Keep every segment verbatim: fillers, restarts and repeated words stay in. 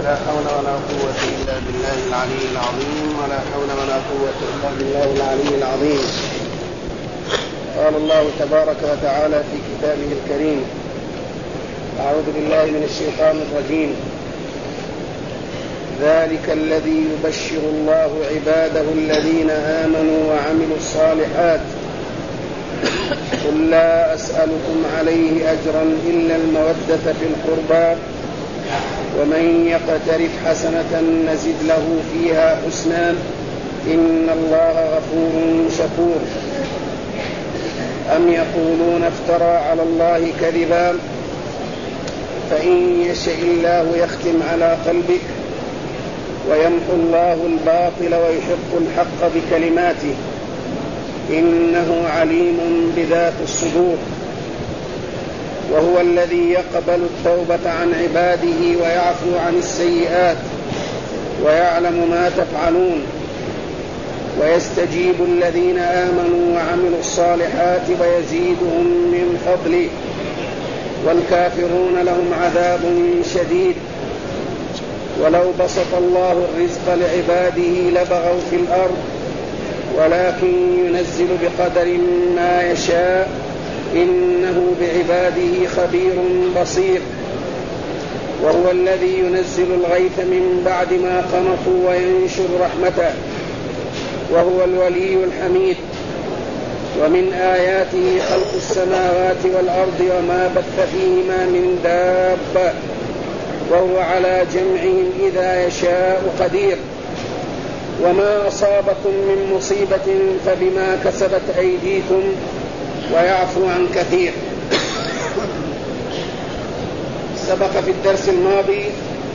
ولا حول ولا قوة إلا بالله العلي العظيم ولا حول ولا قوة إلا بالله العلي العظيم. قال الله تبارك وتعالى في كتابه الكريم: أعوذ بالله من الشيطان الرجيم. ذلك الذي يبشر الله عباده الذين آمنوا وعملوا الصالحات قل لا أسألكم عليه أجرا إلا المودة في القربى ومن يقترف حسنة نزد له فيها حسنا إن الله غفور شكور. أم يقولون افترى على الله كذبا فإن يشاء الله يختم على قلبك ويمحو الله الباطل ويحق الحق بكلماته إنه عليم بذات الصدور. وهو الذي يقبل التوبة عن عباده ويعفو عن السيئات ويعلم ما تفعلون ويستجيب الذين آمنوا وعملوا الصالحات ويزيدهم من فضله والكافرون لهم عذاب شديد. ولو بسط الله الرزق لعباده لبغوا في الأرض ولكن ينزل بقدر ما يشاء إنه بعباده خبير بصير. وهو الذي ينزل الغيث من بعد ما قنطوا وينشر رحمته وهو الولي الحميد. ومن آياته خلق السماوات والأرض وما بث فيهما من دابة وهو على جمعهم إذا يشاء قدير. وما أصابكم من مصيبة فبما كسبت أيديكم ويعفو عن كثير. سبق في الدرس الماضي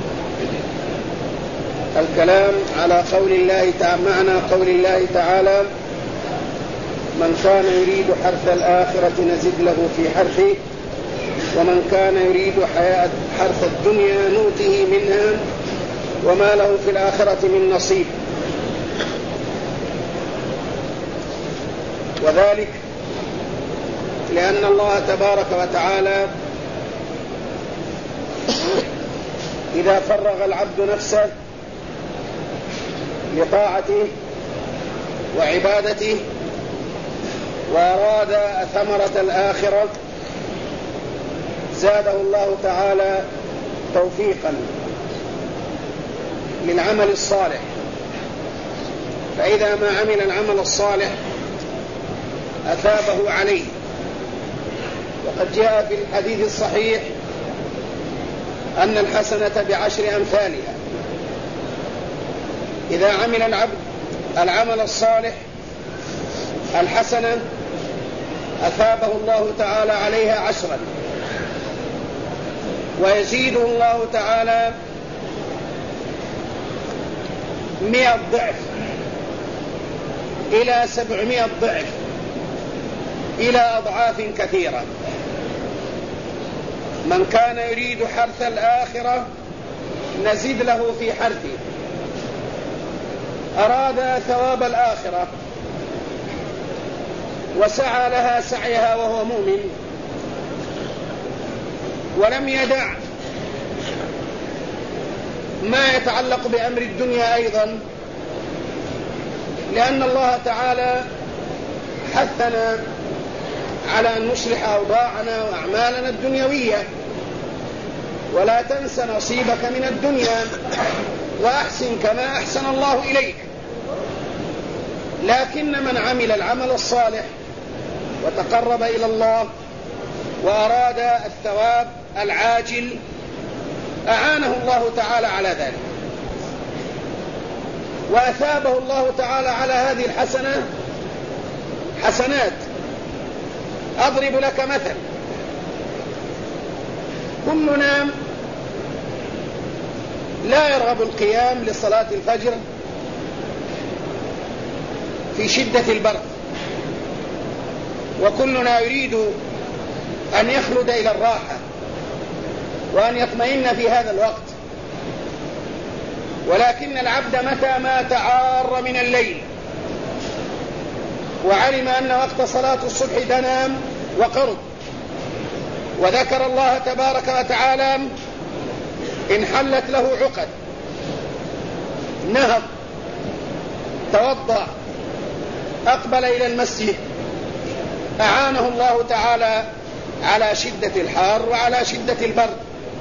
الكلام على قول الله تعالى معنى قول الله تعالى: من كان يريد حرث الآخرة نزد له في حرثه ومن كان يريد حياة حرث الدنيا نؤته منها وما له في الآخرة من نصيب. وذلك لأن الله تبارك وتعالى إذا فرغ العبد نفسه لطاعته وعبادته وأراد ثمرة الآخرة زاده الله تعالى توفيقا للعمل الصالح. فإذا ما عمل العمل الصالح أثابه عليه. وقد جاء في الحديث الصحيح أن الحسنة بعشر أمثالها. إذا عمل العبد العمل الصالح الحسنة أثابه الله تعالى عليها عشرا ويزيده الله تعالى مئة ضعف إلى سبعمائة ضعف إلى أضعاف كثيرة. من كان يريد حرث الآخرة نزيد له في حرثه. أراد ثواب الآخرة وسعى لها سعيها وهو مؤمن ولم يدع ما يتعلق بأمر الدنيا أيضا، لأن الله تعالى حثنا على أن نصلح أوضاعنا وأعمالنا الدنيوية. ولا تنس نصيبك من الدنيا وأحسن كما أحسن الله إليك. لكن من عمل العمل الصالح وتقرب إلى الله وأراد الثواب العاجل أعانه الله تعالى على ذلك وأثابه الله تعالى على هذه الحسنة حسنات. أضرب لك مثل: كلنا لا يرغب القيام لصلاة الفجر في شدة البرد، وكلنا يريد أن يخلد إلى الراحة وأن يطمئن في هذا الوقت. ولكن العبد متى ما تعار من الليل وعلم أن وقت صلاة الصبح دنا وقرب وذكر الله تبارك وتعالى انحلت له عقد، نهض، توضأ، أقبل إلى المسجد، أعانه الله تعالى على شدة الحار وعلى شدة البرد،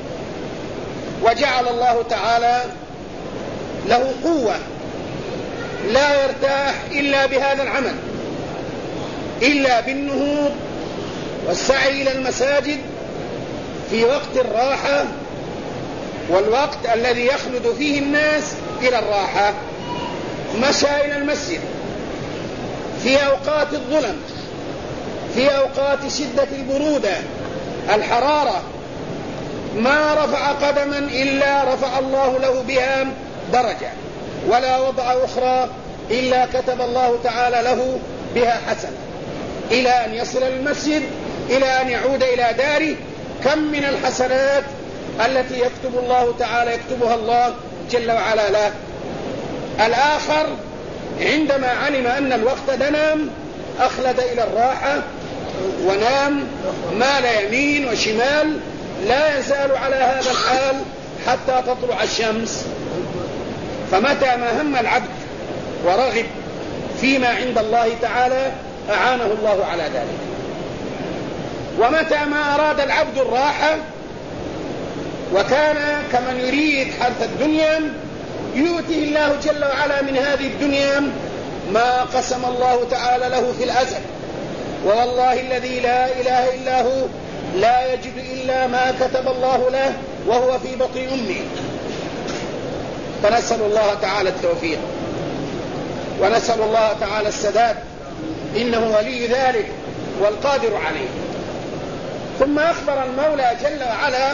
وجعل الله تعالى له قوة لا يرتاح إلا بهذا العمل، إلا بالنهوض والسعي إلى المساجد في وقت الراحة والوقت الذي يخلد فيه الناس إلى الراحة. مشى إلى المسجد في أوقات الظلم، في أوقات شدة البرودة الحرارة، ما رفع قدما إلا رفع الله له بها درجة، ولا وضع أخرى إلا كتب الله تعالى له بها حسنة، إلى أن يصل المسجد، إلى أن يعود إلى داره. كم من الحسنات التي يكتب الله تعالى يكتبها الله جل وعلا له. الآخر عندما علم أن الوقت دنام أخلد إلى الراحة ونام، مال يمين وشمال، لا يزال على هذا الحال حتى تطلع الشمس. فمتى ما هم العبد ورغب فيما عند الله تعالى أعانه الله على ذلك. ومتى ما أراد العبد الراحة وكان كمن يريد حرث الدنيا يؤتيه الله جل وعلا من هذه الدنيا ما قسم الله تعالى له في الأزل. والله الذي لا إله إلا هو لا يجد إلا ما كتب الله له وهو في بطن أمه. فنسأل الله تعالى التوفيق ونسأل الله تعالى السداد، إنه ولي ذلك والقادر عليه. ثم أخبر المولى جل وعلا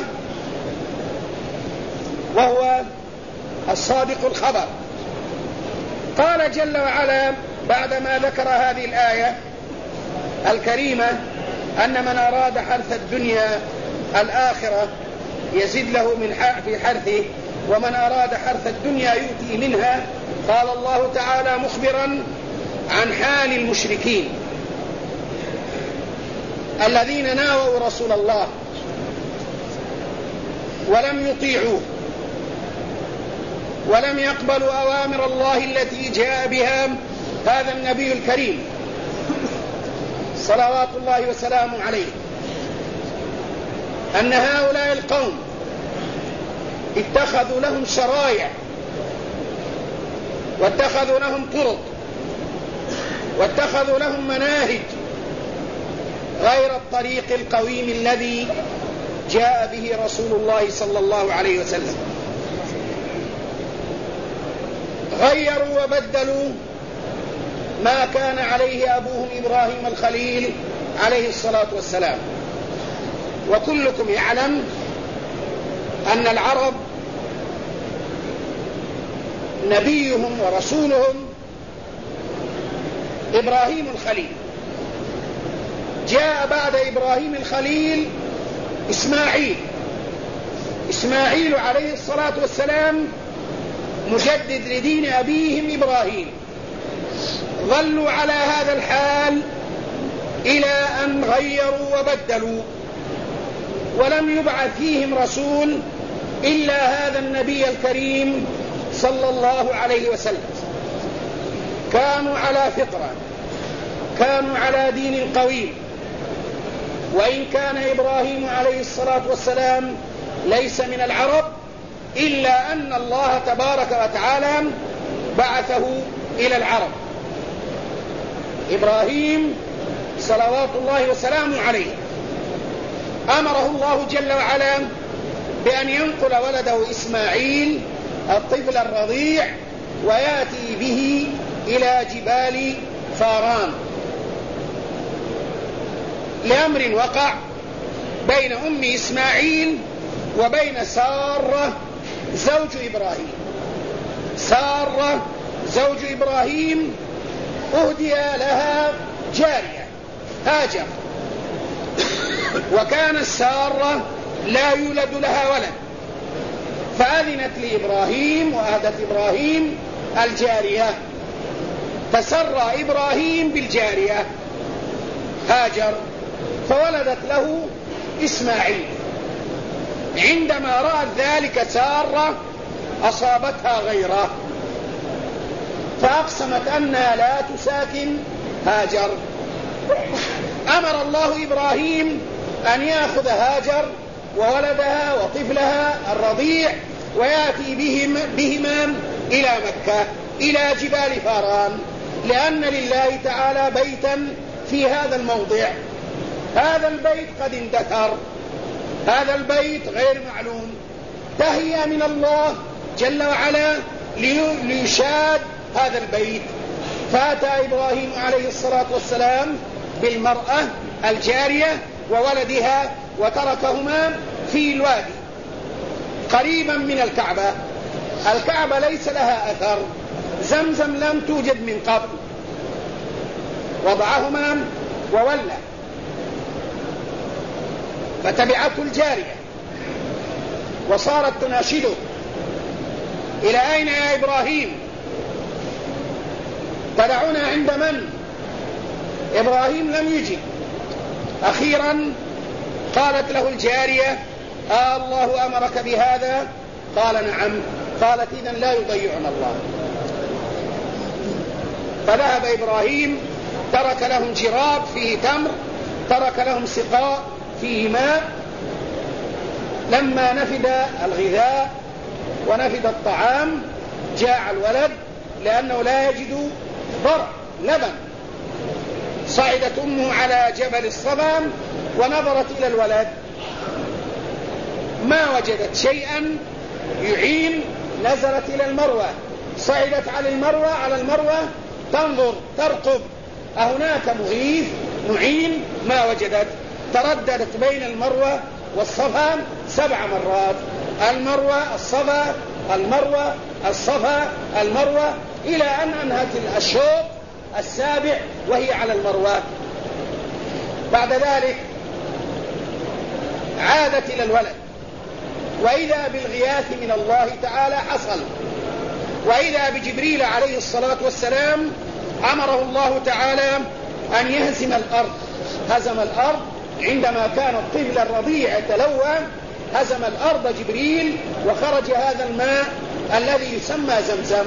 وهو الصادق الخبر، قال جل وعلا بعدما ذكر هذه الآية الكريمة أن من أراد حرث الدنيا الآخرة يزد له من في حرثه، ومن أراد حرث الدنيا يؤتي منها. قال الله تعالى مخبرا عن حال المشركين الذين ناووا رسول الله ولم يطيعوه ولم يقبلوا أوامر الله التي جاء بها هذا النبي الكريم صلوات الله وسلامه عليه. أن هؤلاء القوم اتخذوا لهم شرائع واتخذوا لهم طرق واتخذوا لهم مناهج غير الطريق القويم الذي جاء به رسول الله صلى الله عليه وسلم. غيروا وبدلوا ما كان عليه أبوهم إبراهيم الخليل عليه الصلاة والسلام. وكلكم يعلم أن العرب نبيهم ورسولهم إبراهيم الخليل، جاء بعد إبراهيم الخليل إسماعيل إسماعيل عليه الصلاة والسلام مجدد لدين أبيهم إبراهيم. ظلوا على هذا الحال إلى أن غيروا وبدلوا، ولم يبعث فيهم رسول إلا هذا النبي الكريم صلى الله عليه وسلم. كانوا على فطرة، كانوا على دين قويم. وإن كان إبراهيم عليه الصلاة والسلام ليس من العرب إلا أن الله تبارك وتعالى بعثه إلى العرب. إبراهيم صلوات الله وسلامه عليه أمره الله جل وعلا بأن ينقل ولده إسماعيل الطفل الرضيع ويأتي به إلى جبال فاران لأمر وقع بين أم إسماعيل وبين سارة زوج إبراهيم. سارة زوج إبراهيم أهدي لها جارية هاجر، وكانت سارة لا يولد لها ولد، فأذنت لإبراهيم وأهدت إبراهيم الجارية، فسر إبراهيم بالجارية هاجر، فولدت له إسماعيل. عندما رأت ذلك سارة أصابتها غيره، فأقسمت أنها لا تساكن هاجر. أمر الله إبراهيم أن يأخذ هاجر وولدها وطفلها الرضيع ويأتي بهم بهما إلى مكة إلى جبال فاران، لأن لله تعالى بيتا في هذا الموضع. هذا البيت قد اندثر، هذا البيت غير معلوم، تهيأ من الله جل وعلا ليشاد هذا البيت. فأتى إبراهيم عليه الصلاة والسلام بالمرأة الجارية وولدها وتركهما في الوادي قريبا من الكعبة. الكعبة ليس لها أثر، زمزم لم توجد من قبل، وضعهما وولى. فتبعته الجارية وصارت تناشده: إلى أين يا إبراهيم؟ تدعونا عند من؟ إبراهيم لم يجب. أخيرا قالت له الجارية: آه الله أمرك بهذا؟ قال: نعم. قالت: إذن لا يضيعنا الله. فذهب إبراهيم، ترك لهم جراب فيه تمر، ترك لهم سقاء فيه ماء. لما نفد الغذاء ونفد الطعام جاء الولد، لأنه لا يجد ضرع لبن. صعدت أمه على جبل الصفا ونظرت إلى الولد، ما وجدت شيئا يعين، نزلت إلى المروة، صعدت على المروة على المروة تنظر ترقب أهناك مغيث معين، ما وجدت. ترددت بين المروة والصفا سبع مرات، المروة الصفا المروة الصفا المروة، إلى أن أنهت الشوط السابع وهي على المروة. بعد ذلك عادت إلى الولد، وإذا بالغياث من الله تعالى حصل، وإذا بجبريل عليه الصلاة والسلام أمره الله تعالى أن يهزم الأرض. هزم الأرض عندما كان الطفل الرضيع يتلوى، هزم الأرض جبريل وخرج هذا الماء الذي يسمى زمزم.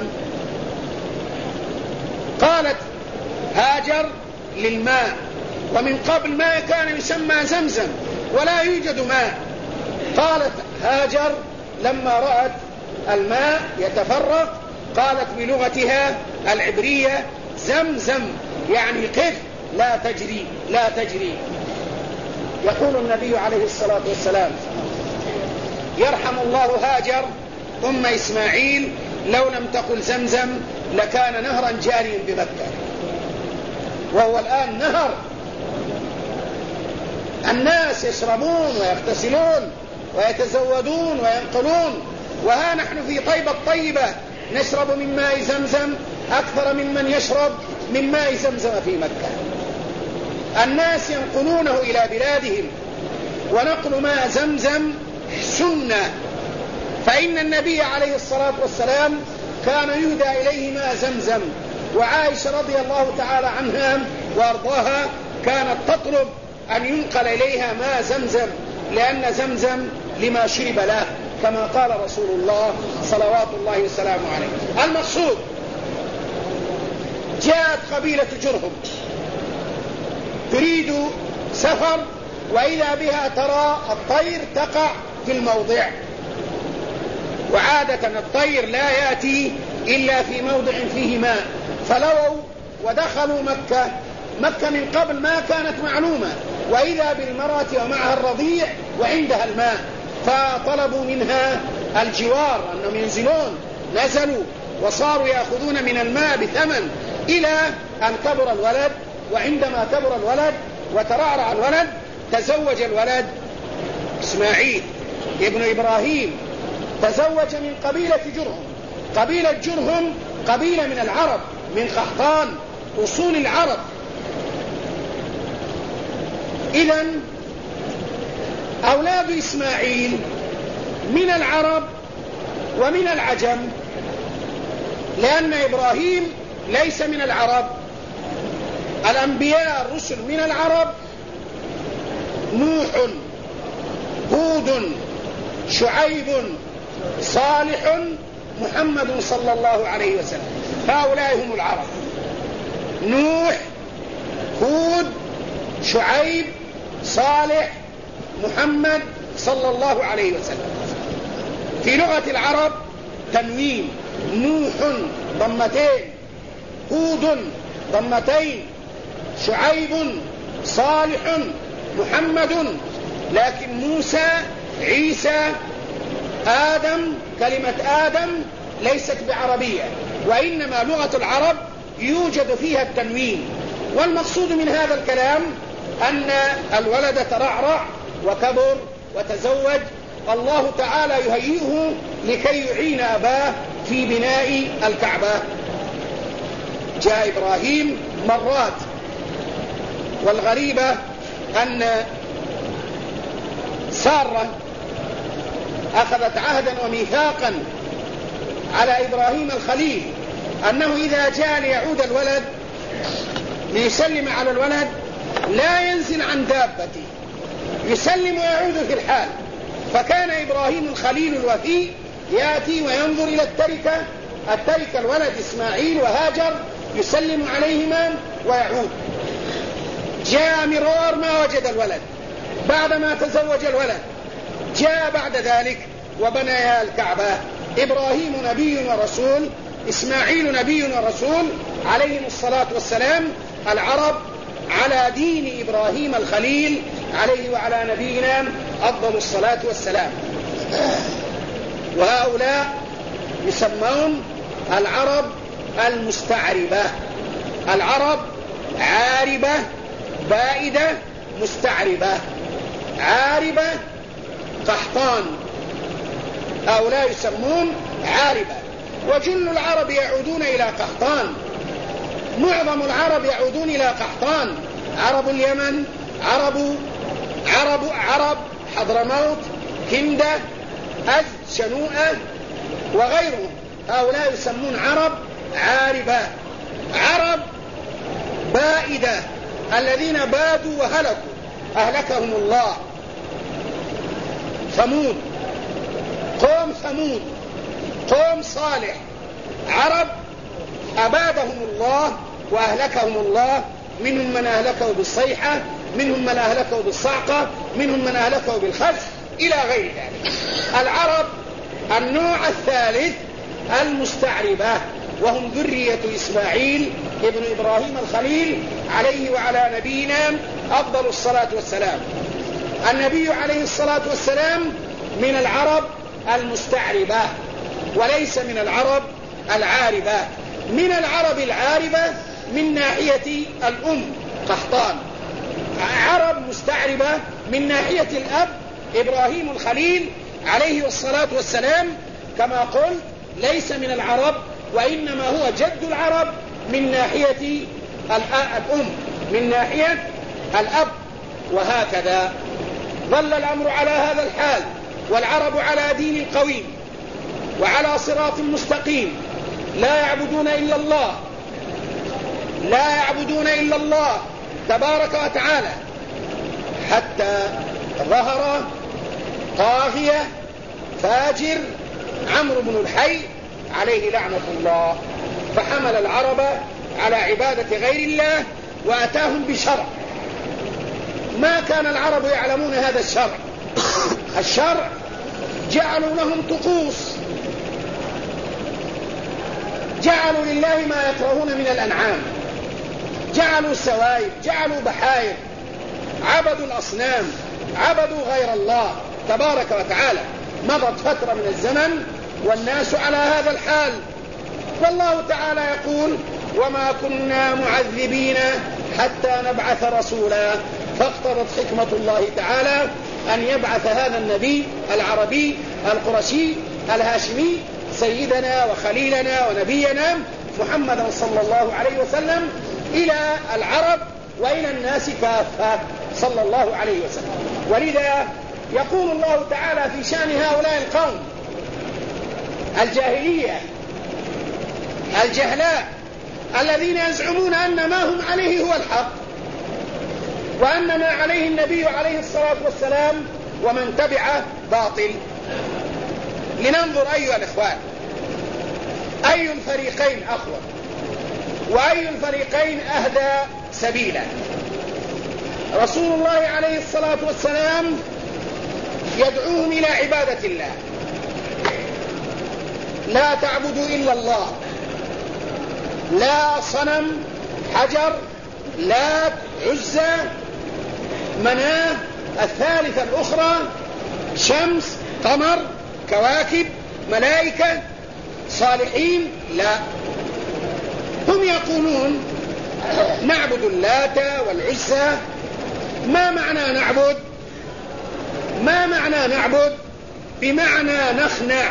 قالت هاجر للماء، ومن قبل ما كان يسمى زمزم ولا يوجد ماء. قالت هاجر لما رأت الماء يتفرق قالت بلغتها العبرية: زمزم، يعني قف، لا تجري لا تجري. يقول النبي عليه الصلاة والسلام: يرحم الله هاجر أم إسماعيل، لو لم تقل زمزم لكان نهرا جاريا بمكة. وهو الآن نهر، الناس يشربون ويغتسلون ويتزودون وينقلون، وها نحن في طيبة الطيبة نشرب من ماء زمزم أكثر ممن يشرب من ماء زمزم في مكة. الناس ينقلونه إلى بلادهم، ونقل ماء زمزم سنة، فإن النبي عليه الصلاة والسلام كان يهدى إليه ماء زمزم. وعائشة رضي الله تعالى عنها وارضاها كانت تطلب أن ينقل إليها ماء زمزم، لأن زمزم لما شرب له، كما قال رسول الله صلوات الله وسلامه عليه. المقصود: جاءت قبيلة جرهم تريد سفر، وإذا بها ترى الطير تقع في الموضع، وعادة الطير لا يأتي إلا في موضع فيه ماء. فلووا ودخلوا مكة. مكة من قبل ما كانت معلومة، وإذا بالمرأة ومعها الرضيع وعندها الماء، فطلبوا منها الجوار أنهم ينزلون. نزلوا وصاروا يأخذون من الماء بثمن، إلى أن كبر الولد. وعندما كبر الولد وترعرع الولد تزوج الولد إسماعيل ابن إبراهيم، تزوج من قبيلة جرهم. قبيلة جرهم قبيلة من العرب، من قحطان، أصول العرب. إذن أولاد إسماعيل من العرب ومن العجم، لأن إبراهيم ليس من العرب. الأنبياء الرسل من العرب: نوح، هود، شعيب، صالح، محمد صلى الله عليه وسلم. هؤلاء هم العرب: نوح، هود، شعيب، صالح، محمد صلى الله عليه وسلم. في لغة العرب تنوين: نوح ضمتين، هود ضمتين، شعيب، صالح، محمد. لكن موسى، عيسى، آدم، كلمة آدم ليست بعربية، وإنما لغة العرب يوجد فيها التنوين. والمقصود من هذا الكلام أن الولد ترعرع وكبر وتزوج، الله تعالى يهيئه لكي يعين أباه في بناء الكعبة. جاء إبراهيم مرات، والغريبة أن سارة أخذت عهدا وميثاقا على إبراهيم الخليل أنه إذا جاء ليعود الولد ليسلم على الولد لا ينزل عن دابته، يسلم ويعود في الحال. فكان إبراهيم الخليل الوفي يأتي وينظر إلى التركة التركة الولد إسماعيل وهاجر، يسلم عليهما ويعود. جاء مرار ما وجد الولد، بعدما تزوج الولد جاء بعد ذلك وبنى الكعبة. إبراهيم نبي ورسول، إسماعيل نبي ورسول عليهم الصلاة والسلام. العرب على دين إبراهيم الخليل عليه وعلى نبينا أفضل الصلاة والسلام. وهؤلاء يسمون العرب المستعربة. العرب عاربة، بائدة، مستعربة. عاربة قحطان، هؤلاء يسمون عاربة. وجل العرب يعودون إلى قحطان، معظم العرب يعودون إلى قحطان. عرب اليمن، عرب عرب عرب حضرموت، كندة، أزد، شنوءة وغيرهم، هؤلاء يسمون عرب عاربة. عرب بائدة، الذين بادوا وهلكوا أهلكهم الله. ثمود، قوم ثمود، قوم صالح، عرب أبادهم الله وأهلكهم الله. منهم من أهلكه بالصيحة، منهم من أهلكه بالصعقة، منهم من أهلكه بالخسف، إلى غير ذلك. العرب النوع الثالث المستعربة، وهم ذرية إسماعيل ابن إبراهيم الخليل عليه وعلى نبينا أفضل الصلاة والسلام. النبي عليه الصلاة والسلام من العرب المستعربة وليس من العرب العاربة. من العرب العاربة من ناحية الأم قحطان، عرب مستعربة من ناحية الأب إبراهيم الخليل عليه الصلاة والسلام. كما قلت ليس من العرب، وإنما هو جد العرب من ناحية الأم، من ناحية الأب. وهكذا ظل الأمر على هذا الحال، والعرب على دين قويم وعلى صراط مستقيم، لا يعبدون إلا الله، لا يعبدون إلا الله تبارك وتعالى، حتى ظهر طاغية فاجر عمرو بن الحي عليه لعنة الله، فحمل العرب على عبادة غير الله وأتاهم بشرع ما كان العرب يعلمون هذا الشرع. الشرع جعلوا لهم طقوس، جعلوا لله ما يكرهون من الأنعام، جعلوا سوائب، جعلوا بحائر، عبدوا الأصنام، عبدوا غير الله تبارك وتعالى. مضت فترة من الزمن والناس على هذا الحال، والله تعالى يقول: وما كنا معذبين حتى نبعث رسولا. فاقتضت حكمة الله تعالى أن يبعث هذا النبي العربي القرشي الهاشمي سيدنا وخليلنا ونبينا محمدا صلى الله عليه وسلم إلى العرب وإلى الناس كافة صلى الله عليه وسلم. ولذا يقول الله تعالى في شأن هؤلاء القوم الجاهلية الجهلاء الذين يزعمون أن ما هم عليه هو الحق، وأن ما عليه النبي عليه الصلاة والسلام ومن تبعه باطل. لننظر أيها الإخوان أي الفريقين أقوى وأي الفريقين أهدى سبيلا. رسول الله عليه الصلاة والسلام يدعوهم إلى عبادة الله، لا تعبدوا إلا الله، لا صنم حجر لا عزى مناه الثالثة الأخرى شمس قمر كواكب ملائكة صالحين، لا. هم يقولون نعبد اللات والعزى. ما معنى نعبد؟ ما معنى نعبد؟ بمعنى نخنع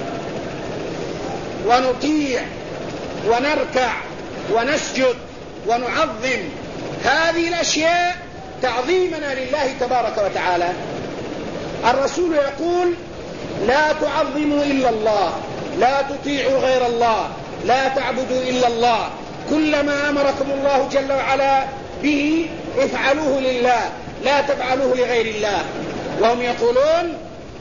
ونطيع ونركع ونسجد ونعظم هذه الأشياء تعظيمنا لله تبارك وتعالى. الرسول يقول لا تعظموا إلا الله، لا تطيعوا غير الله، لا تعبدوا إلا الله، كل ما أمركم الله جل وعلا به افعلوه لله، لا تفعلوه لغير الله. وهم يقولون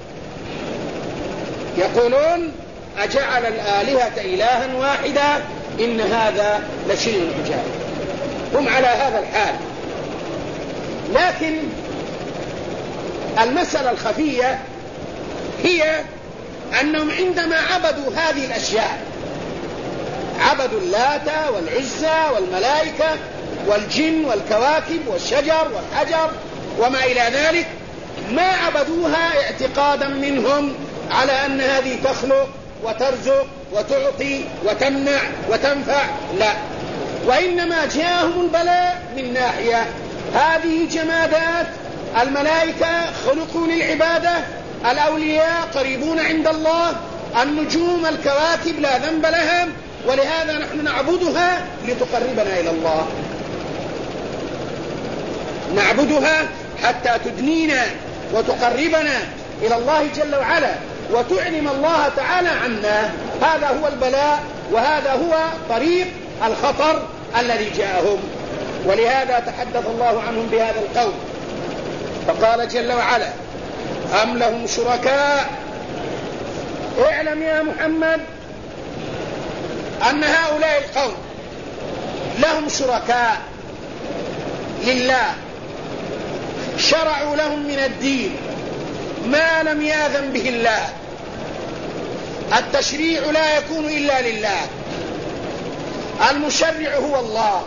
يقولون أجعل الآلهة إلها واحدا إن هذا لشيء عجاب. هم على هذا الحال. لكن المسألة الخفية هي أنهم عندما عبدوا هذه الأشياء، عبدوا اللات والعزى والملائكة والجن والكواكب والشجر والحجر وما إلى ذلك، ما عبدوها اعتقادا منهم على أن هذه تخلق وترزق وتعطي وتمنع وتنفع، لا. وإنما جاءهم البلاء من ناحية هذه جمادات، الملائكة خلقوا للعبادة، الأولياء قريبون عند الله، النجوم الكواكب لا ذنب لها، ولهذا نحن نعبدها لتقربنا إلى الله، نعبدها حتى تدنينا وتقربنا إلى الله جل وعلا وتعلم الله تعالى عنا. هذا هو البلاء وهذا هو طريق الخطر الذي جاءهم. ولهذا تحدث الله عنهم بهذا القول فقال جل وعلا أم لهم شركاء. اعلم يا محمد أن هؤلاء القوم لهم شركاء لله، شرعوا لهم من الدين ما لم يأذن به الله. التشريع لا يكون إلا لله، المشرع هو الله،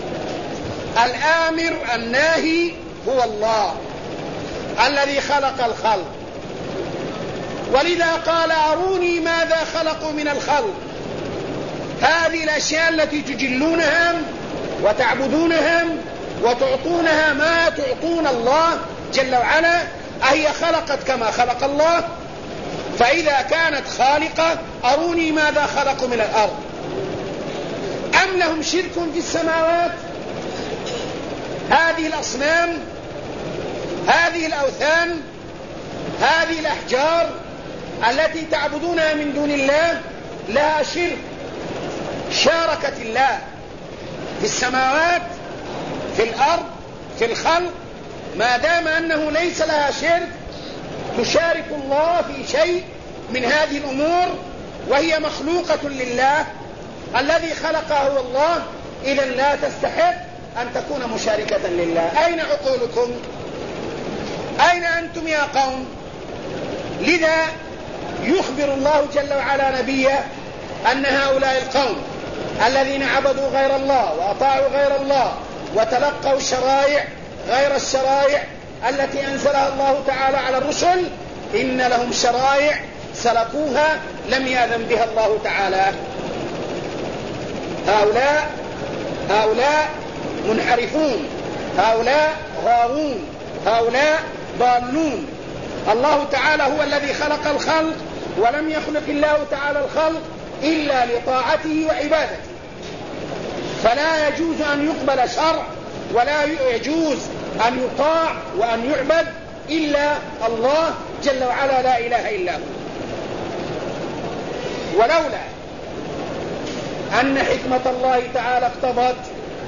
الآمر الناهي هو الله الذي خلق الخلق. ولذا قال أروني ماذا خلقوا من الخلق. هذه الأشياء التي تجلونها وتعبدونها وتعطونها ما تعطون الله جل وعلا أهي خلقت كما خلق الله؟ فإذا كانت خالقة أروني ماذا خلقوا من الأرض. أم لهم شرك في السماوات؟ هذه الأصنام، هذه الأوثان، هذه الأحجار التي تعبدونها من دون الله لها شرك، شاركت الله في السماوات في الأرض في الخلق. ما دام أنه ليس لها شرك تشارك الله في شيء من هذه الأمور وهي مخلوقة لله، الذي خلقها هو الله، إذا لا تستحق أن تكون مشاركة لله. أين عقولكم؟ أين أنتم يا قوم؟ لذا يخبر الله جل وعلا نبيه أن هؤلاء القوم الذين عبدوا غير الله وأطاعوا غير الله وتلقوا الشرائع غير الشرائع التي أنزلها الله تعالى على الرسل، إن لهم شرائع سلكوها لم يأذن بها الله تعالى. هؤلاء هؤلاء منحرفون، هؤلاء غاوون، هؤلاء ضالون. الله تعالى هو الذي خلق الخلق، ولم يخلق الله تعالى الخلق إلا لطاعته وعبادته، فلا يجوز أن يقبل شرع ولا يجوز أن يطاع وأن يعبد إلا الله جل وعلا لا إله إلا هو. ولولا أن حكمة الله تعالى اقتضت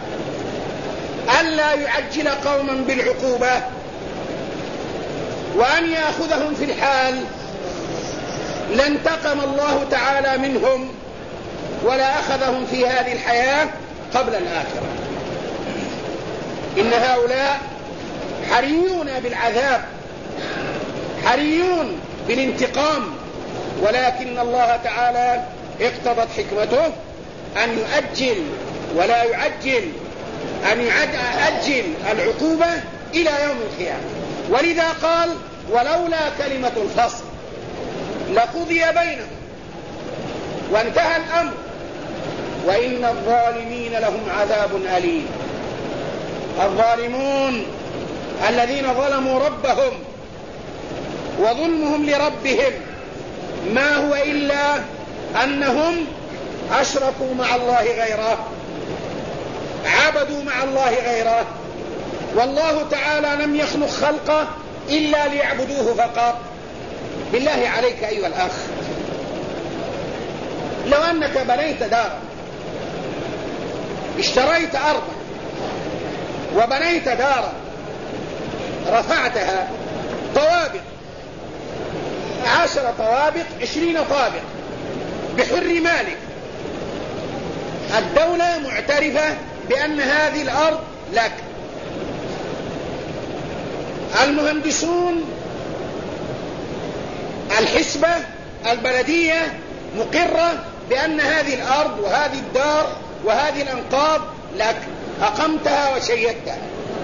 ألا يعجل قوما بالعقوبة وأن يأخذهم في الحال لانتقم الله تعالى منهم ولا أخذهم في هذه الحياة قبل الآخرة. إن هؤلاء حريون بالعذاب، حريون بالانتقام، ولكن الله تعالى اقتضت حكمته أن يؤجل ولا يعجل، أن يؤجل العقوبة إلى يوم القيامة. ولذا قال: ولولا كلمة الفصل لقضي بينهم وانتهى الأمر وإن الظالمين لهم عذاب أليم. الظالمون الذين ظلموا ربهم، وظلمهم لربهم ما هو إلا أنهم أشركوا مع الله غيره، عبدوا مع الله غيره، والله تعالى لم يخلق خلقه إلا ليعبدوه فقط. بالله عليك أيها الأخ، لو أنك بنيت دارا، اشتريت أرضا وبنيت دارا، رفعتها طوابق، عشر طوابق، عشرين طابق، بحر مالك، الدولة معترفة بأن هذه الأرض لك، المهندسون، الحسبة، البلدية مقرة بأن هذه الأرض وهذه الدار وهذه الأنقاض لك، أقمتها وشيدتها.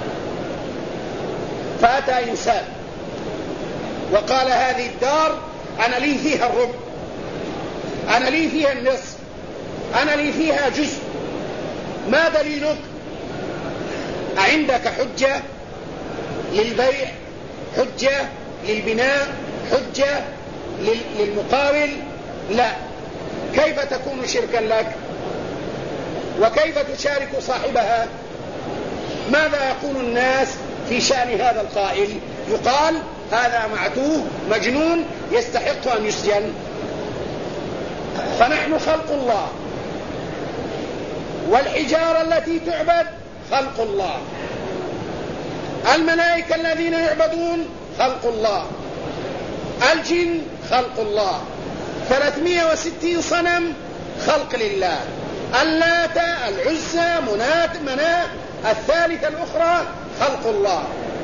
فأتى إنسان وقال: هذه الدار أنا لي فيها الربع، أنا لي فيها النصف، أنا لي فيها جزء. ما دليلك؟ أعندك حجة للبيع، حجة للبناء، حجة للمقاول؟ لا. كيف تكون شركا لك؟ وكيف تشارك صاحبها؟ ماذا يقول الناس في شأن هذا القائل؟ يقال: هذا معتوه مجنون يستحق أن يسجن. فنحن خلق الله، والحجارة التي تعبد خلق الله، الملائكة الذين يعبدون خلق الله، الجن خلق الله، ثلاثمائة وستين صنم خلق لله، اللات، العزى، منات، مناة الثالثة الأخرى خلق الله،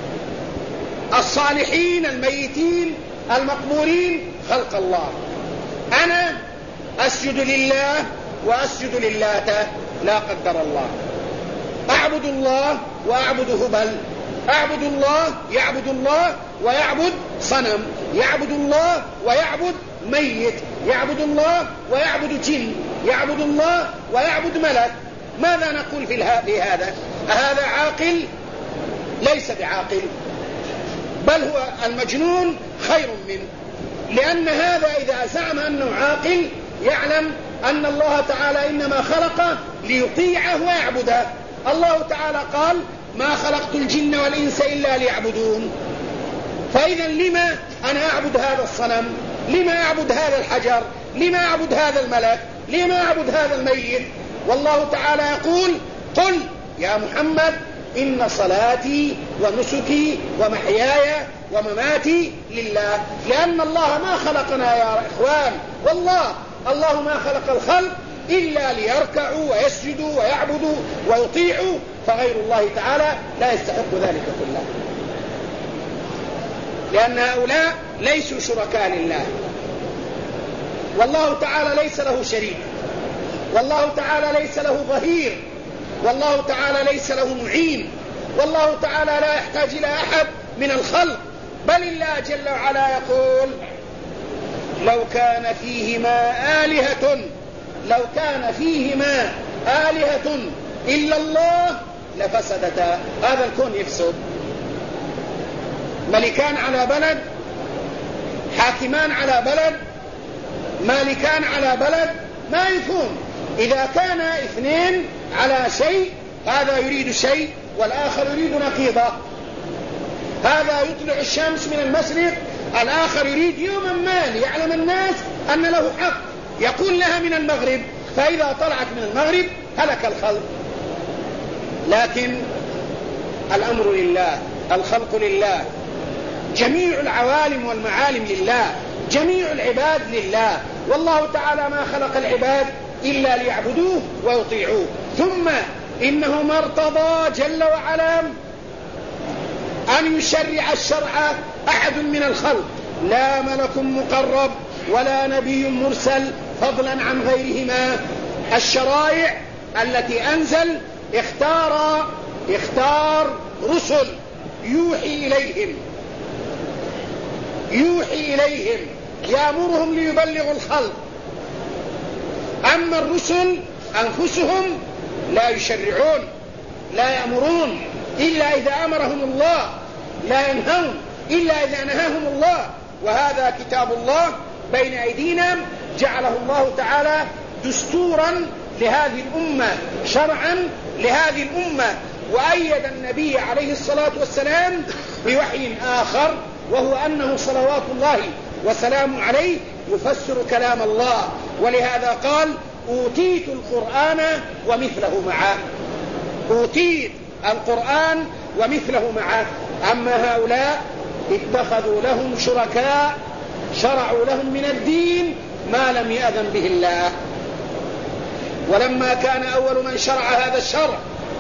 الصالحين الميتين المقبورين خلق الله. أنا أسجد لله وأسجد للات لا قدر الله، أعبد الله وأعبد هبل، أعبد الله يعبد الله ويعبد صنم، يعبد الله ويعبد ميت، يعبد الله ويعبد جن، يعبد الله ويعبد ملك. ماذا نقول في هذا؟ أهذا عاقل؟ ليس بعاقل، بل هو المجنون خير منه، لأن هذا إذا زعم أنه عاقل يعلم أن الله تعالى إنما خلقه ليطيعه ويعبده. الله تعالى قال: ما خلقت الجن والإنس إلا ليعبدون. فإذا لما أنا أعبد هذا الصنم؟ لما أعبد هذا الحجر؟ لما أعبد هذا الملك؟ لما أعبد هذا الميت؟ والله تعالى يقول: قل يا محمد إن صلاتي ونسكي ومحياي ومماتي لله. لأن الله ما خلقنا يا إخوان، والله الله ما خلق الخلق إلا ليركعوا ويسجدوا ويعبدوا ويطيعوا، فغير الله تعالى لا يستحق ذلك كله، لأن هؤلاء ليسوا شركاء لله، والله تعالى ليس له شريك، والله تعالى ليس له ظهير، والله تعالى ليس له معين، والله تعالى لا يحتاج إلى أحد من الخلق. بل الله جل وعلا يقول: لو كان فيهما آلهة لو كان فيهما آلهة إلا الله لفسدتا. هذا الكون يفسد. ملكان على بلد، حاكمان على بلد، مالكان على بلد، ما يكون. إذا كان اثنين على شيء، هذا يريد شيء والآخر يريد نقيضه، هذا يطلع الشمس من المشرق، الآخر يريد يوما ما ليعلم الناس أن له حق، يقول لها من المغرب، فإذا طلعت من المغرب هلك الخلق. لكن الأمر لله، الخلق لله، جميع العوالم والمعالم لله، جميع العباد لله، والله تعالى ما خلق العباد إلا ليعبدوه ويطيعوه. ثم إنه ما ارتضى جل وعلا أن يشرع الشرع أحد من الخلق، لا ملك مقرب ولا نبي مرسل، فضلا عن غيرهما. الشرائع التي أنزل اختار اختار رسل يوحي إليهم يوحي إليهم يأمرهم ليبلغوا الخلق. أما الرسل أنفسهم لا يشرعون، لا يأمرون إلا إذا أمرهم الله، لا ينهون إلا إذا نهاهم الله. وهذا كتاب الله بين أيدينا، جعله الله تعالى دستورا لهذه الأمة، شرعا لهذه الأمة. وأيد النبي عليه الصلاة والسلام بوحي آخر، وهو أنه صلوات الله وسلامه عليه يفسر كلام الله. ولهذا قال أوتيت القرآن ومثله معه، أوتيت القرآن ومثله معه. أما هؤلاء اتخذوا لهم شركاء شرعوا لهم من الدين ما لم يأذن به الله. ولما كان أول من شرع هذا الشرع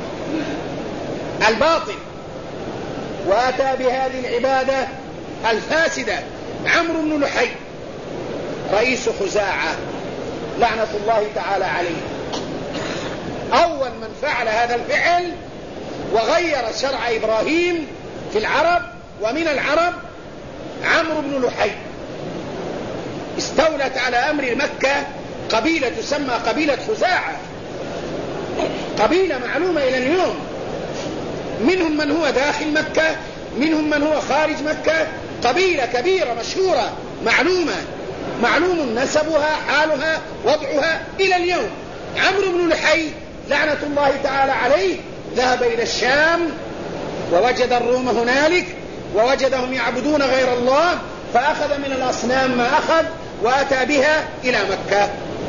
الباطل وأتى بهذه العبادة الفاسدة عمرو بن لحي رئيس خزاعة لعنة الله تعالى عليه، أول من فعل هذا الفعل وغير شرع إبراهيم في العرب ومن العرب عمرو بن لحي. استولت على أمر مكة قبيلة تسمى قبيلة خزاعة، قبيلة معلومة إلى اليوم، منهم من هو داخل مكة، منهم من هو خارج مكة، قبيلة كبيرة مشهورة معلومة معلوم نسبها حالها وضعها إلى اليوم. عمرو بن لحي لعنة الله تعالى عليه ذهب إلى الشام ووجد الروم هنالك ووجدهم يعبدون غير الله، فأخذ من الأصنام ما أخذ وأتى بها إلى مكة.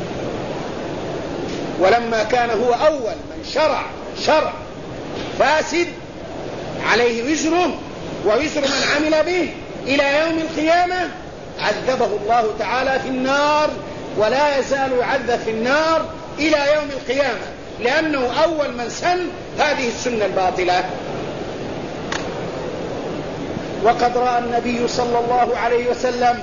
ولما كان هو أول من شرع شرع فاسد عليه وزره ووزر من عمل به إلى يوم القيامة، عذبه الله تعالى في النار ولا يزال يعذب في النار إلى يوم القيامة، لأنه أول من سن هذه السنة الباطلة. وقد رأى النبي صلى الله عليه وسلم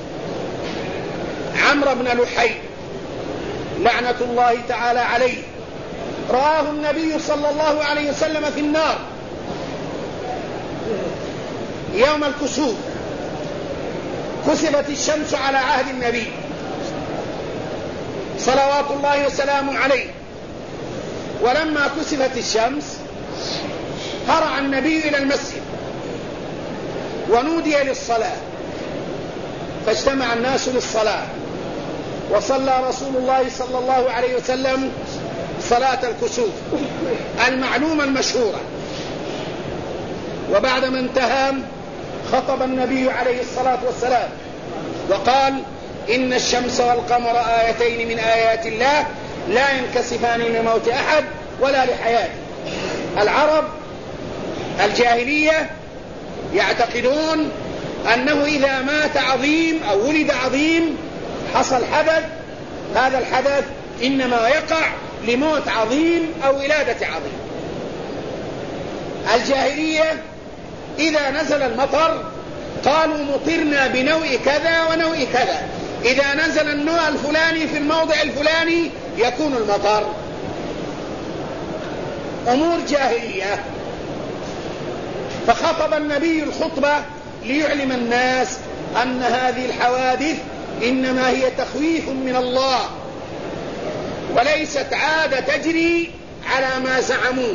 عمرو بن لحي لعنة الله تعالى عليه، رآه النبي صلى الله عليه وسلم في النار يوم الكسوف، كسفت الشمس على عهد النبي صلوات الله وسلامه عليه. ولما كسفت الشمس هرع النبي إلى المسجد ونودي للصلاة، فاجتمع الناس للصلاة، وصلى رسول الله صلى الله عليه وسلم صلاة الكسوف المعلومة المشهورة. وبعدما انتهى خطب النبي عليه الصلاة والسلام وقال إن الشمس والقمر آيتين من آيات الله لا ينكسفان لموت أحد ولا لحياته. العرب الجاهلية يعتقدون أنه إذا مات عظيم أو ولد عظيم حصل حدث، هذا الحدث إنما يقع لموت عظيم أو ولادة عظيم. الجاهلية إذا نزل المطر قالوا مطرنا بنوع كذا ونوع كذا، إذا نزل النوع الفلاني في الموضع الفلاني يكون المطر. أمور جاهلية. فخطب النبي الخطبة ليعلم الناس أن هذه الحوادث إنما هي تخويف من الله وليست عادة تجري على ما زعموا.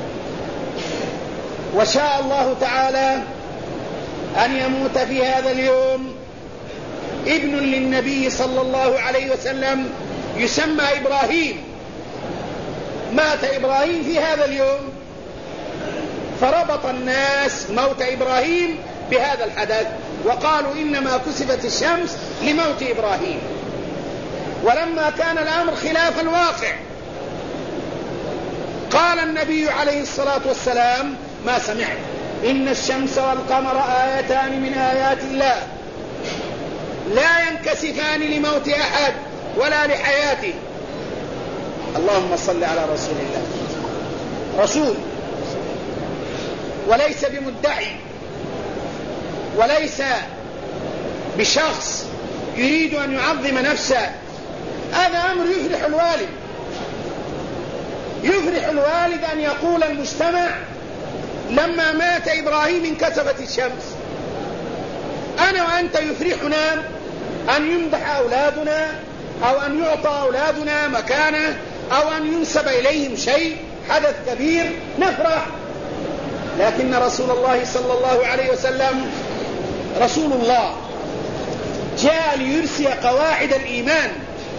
وشاء الله تعالى أن يموت في هذا اليوم ابن للنبي صلى الله عليه وسلم يسمى إبراهيم. مات إبراهيم في هذا اليوم، فربط الناس موت إبراهيم بهذا الحدث وقالوا إنما كسفت الشمس لموت إبراهيم. ولما كان الأمر خلاف الواقع قال النبي عليه الصلاة والسلام ما سمعت إن الشمس والقمر آيتان من آيات الله لا ينكسفان لموت أحد ولا لحياته. اللهم صل على رسول الله. رسول وليس بمدعي، وليس بشخص يريد أن يعظم نفسه. هذا أمر يفرح الوالد، يفرح الوالد أن يقول المجتمع لما مات إبراهيم انكسفت الشمس. أنا وأنت يفرحنا أن يمدح أولادنا، أو أن يعطى أولادنا مكانه، أو أن ينسب إليهم شيء حدث كبير نفرح. لكن رسول الله صلى الله عليه وسلم رسول الله جاء ليرسي قواعد الإيمان،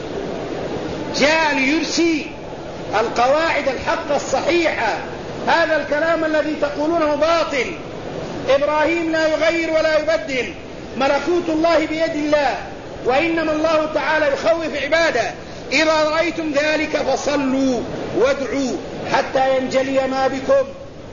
جاء ليرسي القواعد الحق الصحيحة. هذا الكلام الذي تقولونه باطل. إبراهيم لا يغير ولا يبدل، ملكوت الله بيد الله، وإنما الله تعالى يخوف عباده. إذا رأيتم ذلك فصلوا وادعوا حتى ينجلي ما بكم.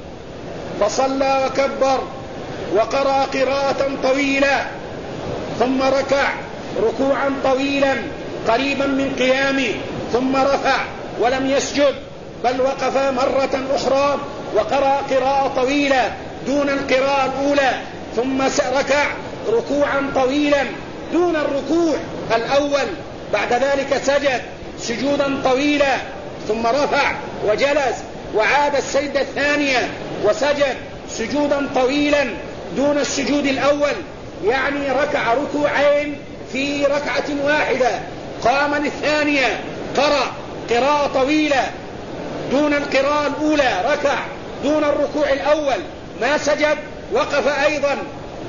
فصلى وكبر وقرأ قراءة طويلة، ثم ركع ركوعا طويلا قريبا من قيامه، ثم رفع ولم يسجد بل وقف مرة أخرى وقرأ قراءة طويلة دون القراءة الأولى، ثم ركع ركوعا طويلا دون الركوع الأول. بعد ذلك سجد سجودا طويلا، ثم رفع وجلس وعاد السجدة الثانية وسجد سجودا طويلا دون السجود الأول، يعني ركع ركوعين في ركعة واحدة. قام للثانية قرأ قراءة طويلة دون القراءة الأولى، ركع دون الركوع الأول، ما سجد، وقف أيضا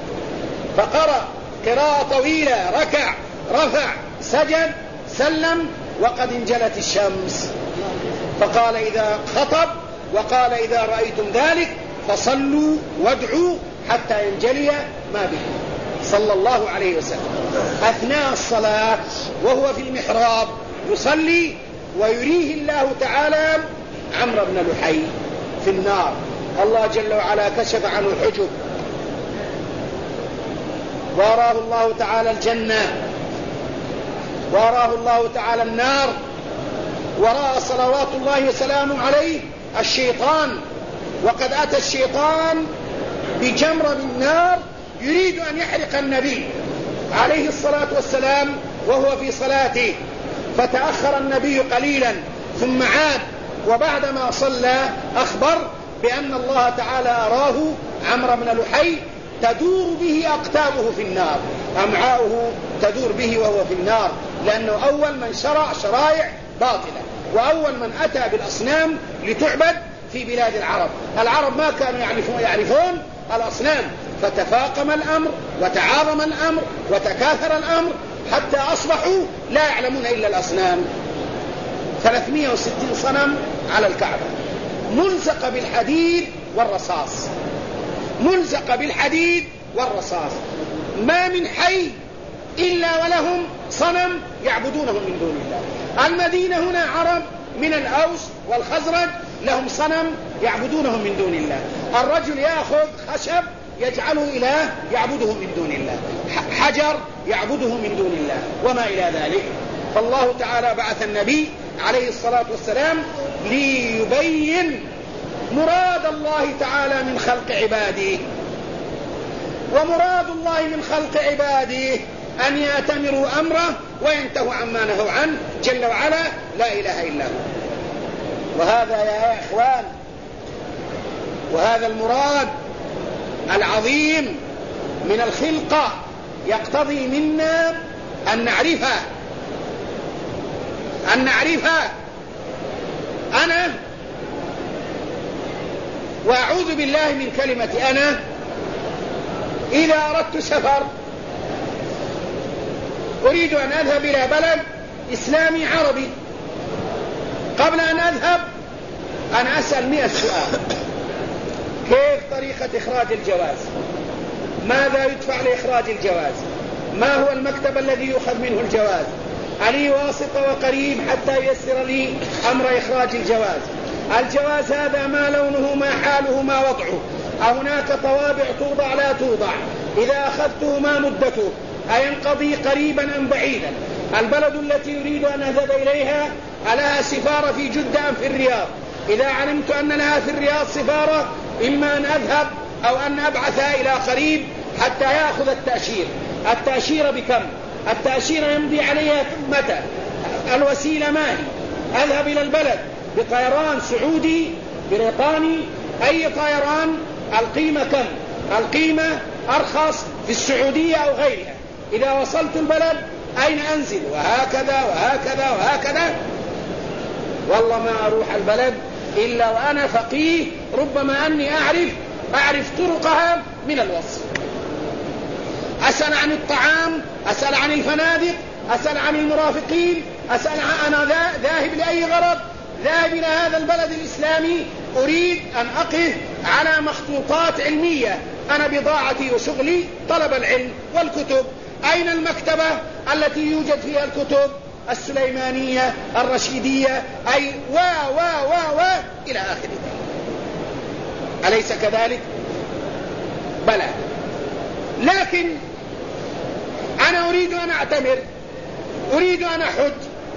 فقرأ قراءة طويلة، ركع رفع سجد سلم، وقد انجلت الشمس. فقال إذا خطب وقال إذا رأيتم ذلك فصلوا وادعوا حتى ينجلي ما بكم، صلى الله عليه وسلم. أثناء الصلاة وهو في المحراب يصلي ويريه الله تعالى عمرو بن لحي في النار. الله جل وعلا كشف عنه الحجب وأراه الله تعالى الجنة، وأراه الله تعالى النار، ورأى صلوات الله وسلامه عليه الشيطان. وقد أتى الشيطان بجمر من نار يريد أن يحرق النبي عليه الصلاة والسلام وهو في صلاته، فتأخر النبي قليلا ثم عاد، وبعدما صلى أخبر بأن الله تعالى أراه عمرو بن لحي تدور به أقتابه في النار، أمعاؤه تدور به وهو في النار، لأنه أول من شرع شرائع باطلة، وأول من أتى بالأصنام لتعبد في بلاد العرب. العرب ما كانوا يعرفون, يعرفون الأصنام، فتفاقم الأمر وتعاظم الأمر وتكاثر الأمر حتى أصبحوا لا يعلمون إلا الأصنام. ثلاثمائة وستين صنم على الكعبة ملزقة بالحديد والرصاص، ملزقة بالحديد والرصاص، ما من حي إلا ولهم صنم يعبدونهم من دون الله. المدينة هنا عرب من الأوس والخزرج لهم صنم يعبدونهم من دون الله. الرجل يأخذ خشب يجعله إله يعبده من دون الله، حجر يعبده من دون الله، وما إلى ذلك. فالله تعالى بعث النبي عليه الصلاة والسلام ليبين مراد الله تعالى من خلق عباده. ومراد الله من خلق عباده أن يأتمروا أمره وينتهوا عما نهوا عنه جل وعلا، لا إله إلا هو. وهذا يا إخوان، وهذا المراد العظيم من الخلقة يقتضي منا أن نعرفه، أن نعرفه. أنا وأعوذ بالله من كلمة أنا، إذا أردت سفر أريد أن أذهب إلى بلد إسلامي عربي، قبل أن أذهب أنا أسأل مئة سؤال: كيف طريقة إخراج الجواز؟ ماذا يدفع لإخراج الجواز؟ ما هو المكتب الذي يؤخذ منه الجواز؟ علي واسطة وقريب حتى ييسر لي أمر إخراج الجواز. الجواز هذا ما لونه، ما حاله، ما وضعه؟ هناك طوابع توضع لا توضع؟ إذا أخذته ما مدته؟ أينقضي قريبا أم بعيدا؟ البلد التي يريد أن أذهب إليها لها سفارة في جدة أم في الرياض؟ إذا علمت أن لها في الرياض سفارة إما أن أذهب أو أن أبعث إلى قريب حتى يأخذ التأشير. التأشيرة بكم؟ التأشيرة يمضي عليها متى؟ الوسيلة ما هي؟ أذهب إلى البلد بطيران سعودي بريطاني أي طيران؟ القيمة كم؟ القيمة أرخص في السعودية أو غيرها. إذا وصلت البلد أين أنزل؟ وهكذا وهكذا وهكذا. والله ما أروح البلد إلا وأنا فقيه، ربما أني أعرف أعرف طرقها من الوصف. أسأل عن الطعام، أسأل عن الفنادق، أسأل عن المرافقين، أسأل عن أنا ذاهب لأي غرض، ذاهب إلى هذا البلد الإسلامي أريد أن أقف على مخطوطات علمية. أنا بضاعتي وشغلي طلب العلم والكتب. أين المكتبة التي يوجد فيها الكتب؟ السليمانية، الرشيدية، أي و و و و إلى آخره. أليس كذلك؟ بلى. لكن أنا أريد أن أعتمر، أريد أن أحج،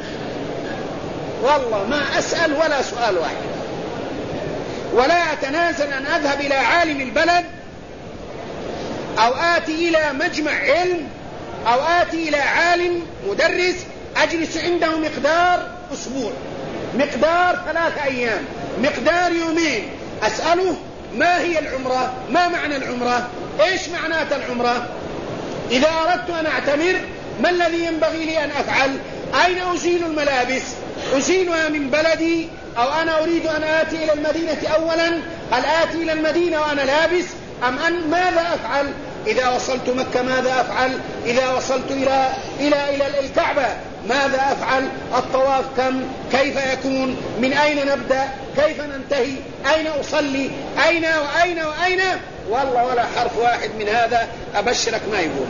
والله ما أسأل ولا سؤال واحد، ولا أتنازل أن أذهب إلى عالم البلد أو آتي إلى مجمع علم أو آتي إلى عالم مدرس أجلس عنده مقدار أسبوع، مقدار ثلاثة أيام، مقدار يومين، أسأله ما هي العمرة؟ ما معنى العمرة؟ إيش معنات العمرة؟ إذا أردت أن أعتمر ما الذي ينبغي لي أن أفعل؟ أين أزيل الملابس؟ أزيلها من بلدي أو أنا أريد أن آتي إلى المدينة أولا؟ هل آتي إلى المدينة وأنا لابس أم أن ماذا أفعل؟ إذا وصلت مكة ماذا أفعل؟ إذا وصلت إلى إلى إلى الكعبة ماذا أفعل؟ الطواف كم؟ كيف يكون؟ من أين نبدأ؟ كيف ننتهي؟ أين أصلي؟ أين وأين وأين؟ والله ولا حرف واحد من هذا أبشرك ما يقول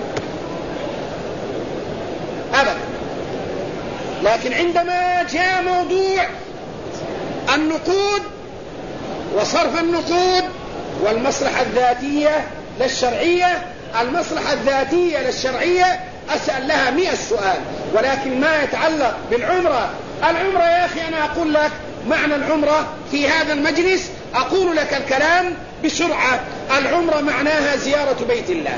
أبدا. لكن عندما جاء موضوع النقود وصرف النقود والمصلحة الذاتية للشرعية، المصلحة الذاتية للشرعية أسأل لها مئة سؤال. ولكن ما يتعلق بالعمرة، العمرة يا أخي أنا أقول لك معنى العمرة في هذا المجلس، أقول لك الكلام بسرعة. العمرة معناها زيارة بيت الله.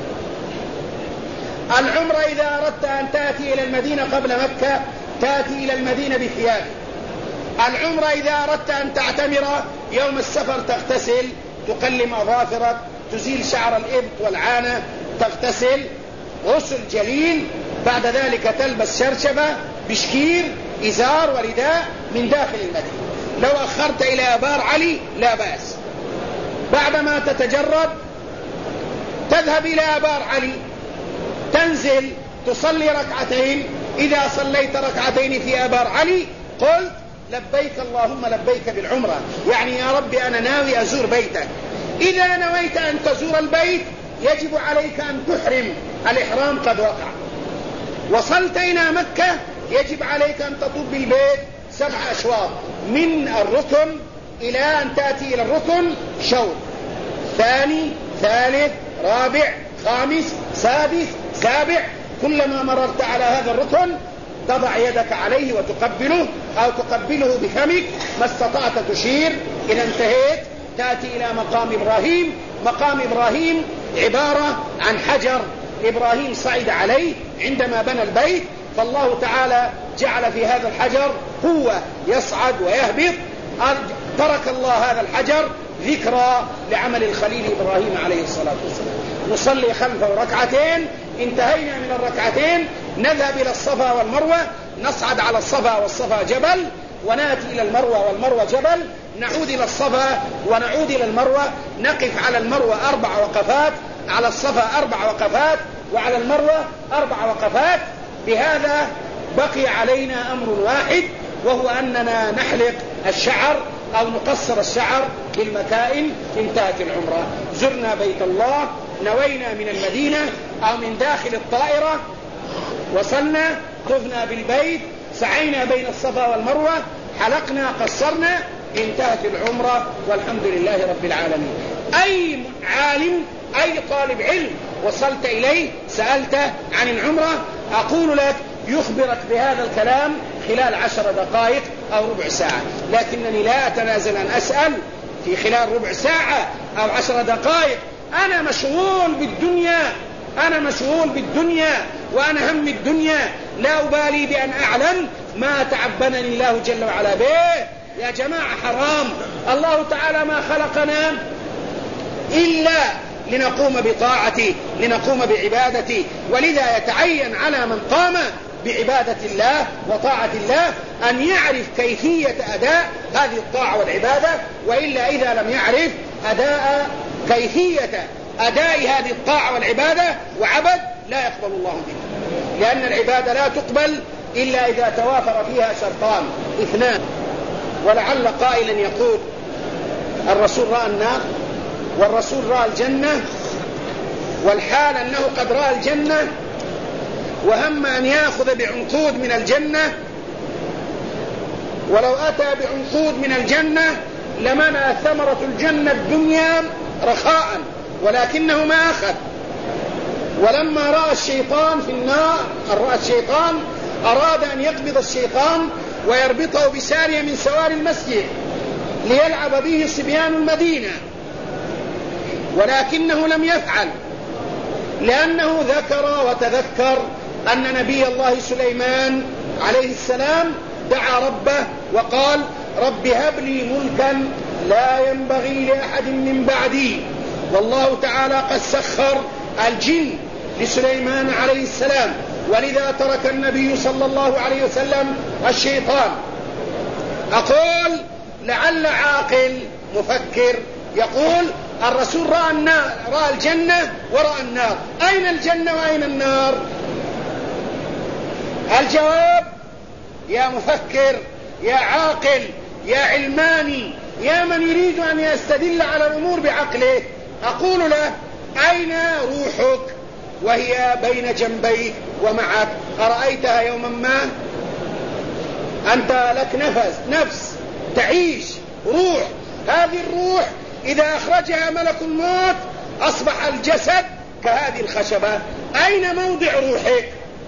العمرة إذا أردت أن تأتي إلى المدينة قبل مكة تأتي إلى المدينة بثيابك. العمرة إذا أردت أن تعتمر يوم السفر تغتسل، تقلم أظافرك، تزيل شعر الإبط والعانة، تغتسل غسل جليل، بعد ذلك تلبس شرشفة بشكير إزار ورداء من داخل المدينة. لو أخرت إلى أبار علي لا بأس. بعدما تتجرد تذهب إلى أبار علي، تنزل تصلي ركعتين. إذا صليت ركعتين في أبار علي قلت لبيك اللهم لبيك بالعمرة، يعني يا ربي أنا ناوي أزور بيتك. إذا نويت أن تزور البيت يجب عليك أن تحرم، الإحرام قد وقع. وصلت إلى مكة يجب عليك أن تطوف بالبيت سبع أشواط، من الركن إلى أن تأتي إلى الركن شوط، ثاني ثالث رابع خامس سادس سابع. كلما مررت على هذا الركن تضع يدك عليه وتقبله أو تقبله بفمك ما استطعت تشير. إذا انتهيت تأتي إلى مقام إبراهيم. مقام إبراهيم عبارة عن حجر إبراهيم صعد عليه عندما بنى البيت، فالله تعالى جعل في هذا الحجر هو يصعد ويهبط. ترك الله هذا الحجر ذكرى لعمل الخليل إبراهيم عليه الصلاة والسلام. نصلي خلفه ركعتين، انتهينا من الركعتين نذهب إلى الصفا والمروة، نصعد على الصفا والصفا جبل، ونأتي إلى المروة والمروة جبل، نعود إلى الصفا ونعود إلى المروة، نقف على المروة أربع وقفات، على الصفا أربع وقفات، وعلى المروة أربع وقفات. بهذا بقي علينا أمر واحد، وهو أننا نحلق الشعر أو نقصر الشعر بالمكائن. انتهت العمرة، زرنا بيت الله، نوينا من المدينة أو من داخل الطائرة، وصلنا، طفنا بالبيت، سعينا بين الصفا والمروة، حلقنا قصرنا، انتهت العمرة والحمد لله رب العالمين. أي عالم أي طالب علم وصلت إليه سألته عن العمرة أقول لك يخبرك بهذا الكلام خلال عشر دقائق أو ربع ساعة، لكنني لا أتنازل أن أسأل في خلال ربع ساعة أو عشر دقائق. أنا مشغول بالدنيا، أنا مشغول بالدنيا وأنا هم الدنيا، لا أبالي بأن أعلم ما تعبنني الله جل وعلا به. يا جماعة حرام، الله تعالى ما خلقنا إلا لنقوم بطاعته، لنقوم بعبادته، ولذا يتعين على من قام بعبادة الله وطاعة الله أن يعرف كيفية أداء هذه الطاعة والعبادة، وإلا إذا لم يعرف أداء كيفية أداء هذه الطاعة والعبادة وعبد لا يقبل الله منه، لأن العبادة لا تقبل إلا إذا توافر فيها شرطان اثنان. ولعل قائلا يقول الرسول رأى النار والرسول رأى الجنة، والحال أنه قد رأى الجنة وهم أن يأخذ بعنقود من الجنة، ولو أتى بعنقود من الجنة لمنع ثمرة الجنة الدنيا رخاء، ولكنه ما أخذ. ولما رأى الشيطان في النار، رأى الشيطان أراد أن يقبض الشيطان ويربطه بسارية من سوار المسجد ليلعب به صبيان المدينة، ولكنه لم يفعل، لأنه ذكر وتذكر أن نبي الله سليمان عليه السلام دعا ربه وقال رب هب لي ملكا لا ينبغي لأحد من بعدي، والله تعالى قد سخر الجن لسليمان عليه السلام، ولذا ترك النبي صلى الله عليه وسلم الشيطان. أقول لعل عاقل مفكر يقول الرسول رأى النار، رأى الجنة ورأى النار، أين الجنة وأين النار؟ الجواب يا مفكر يا عاقل يا علماني يا من يريد أن يستدل على الأمور بعقله، أقول له أين روحك وهي بين جنبيك ومعك؟ أرأيتها يوما ما؟ أنت لك نفس نفس تعيش روح، هذه الروح إذا أخرجها ملك الموت أصبح الجسد كهذه الخشبة، أين موضع روحك؟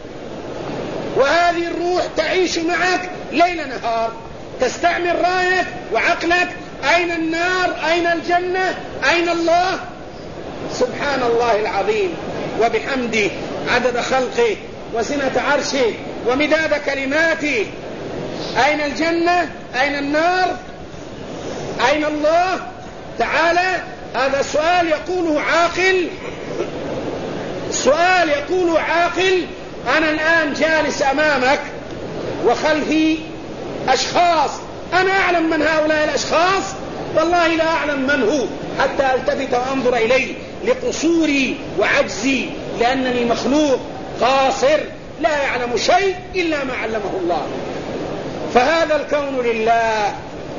وهذه الروح تعيش معك ليل نهار، تستعمل رأيك وعقلك، أين النار؟ أين الجنة؟ أين الله؟ سبحان الله العظيم وبحمده عدد خلقه وزنة عرشه ومداد كلماته. أين الجنة؟ أين النار؟ أين الله تعالى؟ هذا سؤال يقوله عاقل، سؤال يقوله عاقل. أنا الآن جالس أمامك وخلفي أشخاص، أنا أعلم من هؤلاء الأشخاص؟ والله لا أعلم من هو حتى ألتفت وأنظر إليه لقصوري وعجزي، لأنني مخلوق قاصر لا يعلم شيء إلا ما علمه الله. فهذا الكون لله،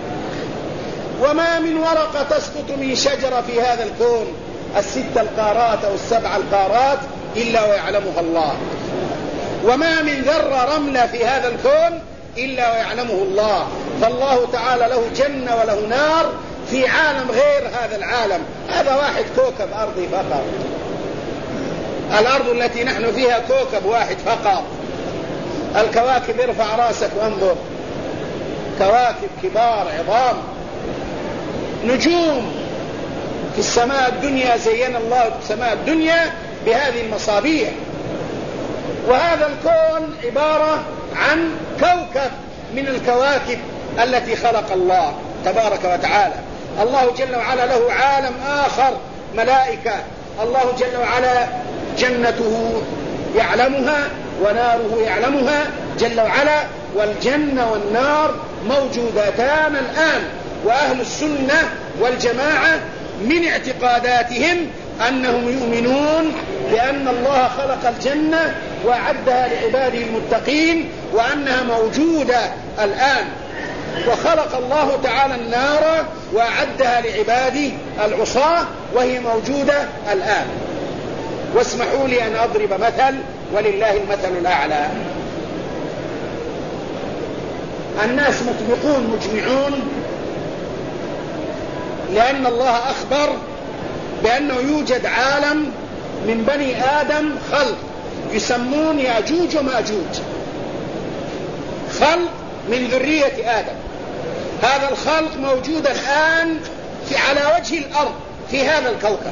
وما من ورقة تسقط من شجرة في هذا الكون الست القارات أو السبع القارات إلا ويعلمها الله، وما من ذرة رملة في هذا الكون إلا ويعلمه الله. فالله تعالى له جنة وله نار في عالم غير هذا العالم. هذا واحد كوكب أرضي فقط، الأرض التي نحن فيها كوكب واحد فقط. الكواكب ارفع راسك وانظر، كواكب كبار عظام، نجوم في السماء الدنيا، زين الله السماء الدنيا بهذه المصابيح. وهذا الكون عبارة عن كوكب من الكواكب التي خلق الله تبارك وتعالى. الله جل وعلا له عالم آخر ملائكة، الله جل وعلا جنته يعلمها وناره يعلمها جل وعلا، والجنة والنار موجودتان الآن. وأهل السنة والجماعة من اعتقاداتهم أنهم يؤمنون بأن الله خلق الجنة وأعدها لعباده المتقين وأنها موجودة الآن، وخلق الله تعالى النار وأعدها لعباده العصاة وهي موجودة الآن. واسمحوا لي أن أضرب مثل ولله المثل الأعلى. الناس مطبقون مجمعون، لأن الله أخبر بأنه يوجد عالم من بني آدم خلق يسمون ياجوج وماجوج، خلق من ذرية آدم. هذا الخلق موجود الآن في على وجه الأرض في هذا الكوكب.